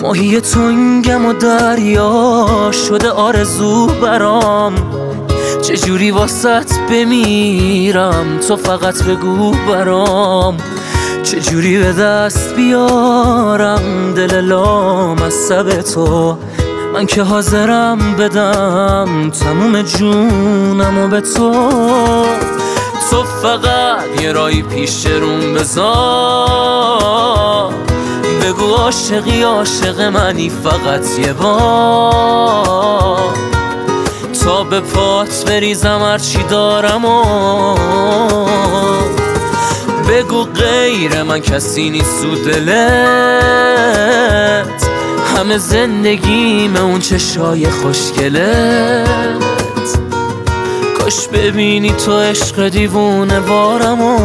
ماهی تنگم و دریا شده آرزو برام، چجوری واسط بمیرم تو فقط بگو برام، چجوری به دست بیارم دل لامصب تو، من که حاضرم بدم تموم جونمو به تو. تو فقط یه رای پیش روم بذار، بگو عاشقی عاشق منی فقط یه بار، تا به پات بریزم هرچی دارم و بگو غیر من کسی نیست تو دلت، همه زندگیم اون چشای خوشگلت، کاش ببینی تو عشق دیوونه بارمو.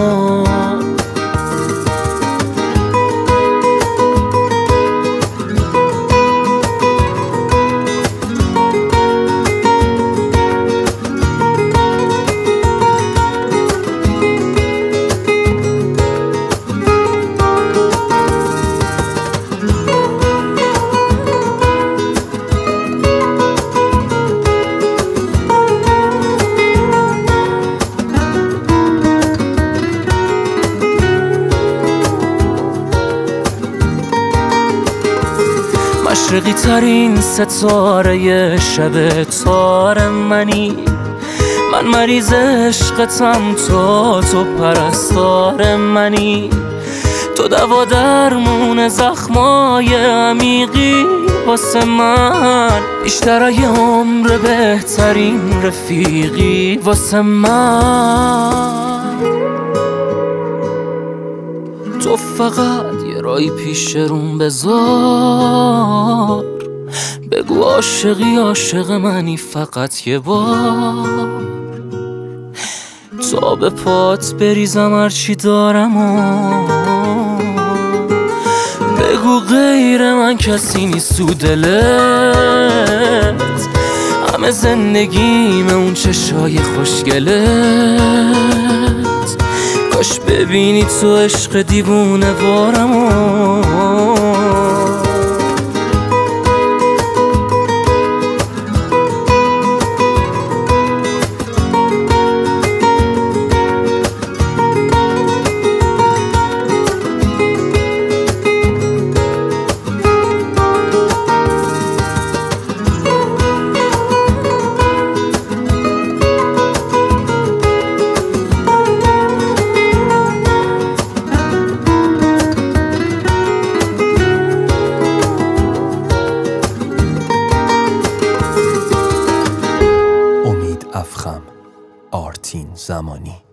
مشرقی ترین ستاره شب تار منی، من مریض عشقتم تو پرستار منی، تو دوا درمون زخمای عمیقی واسه من، بیشترای عمر بهترین رفیقی واسه من. تو فقط یه رای پیش روم بذار، بگو عاشقی عاشق منی فقط یه بار، تا به پات بریزم هرچی دارم و بگو غیر من کسی نیست تو دلت، همه زندگیم اون چشای خوشگلت، کاش ببینی تو عشق دیوونه بارمو. آرتین زمانی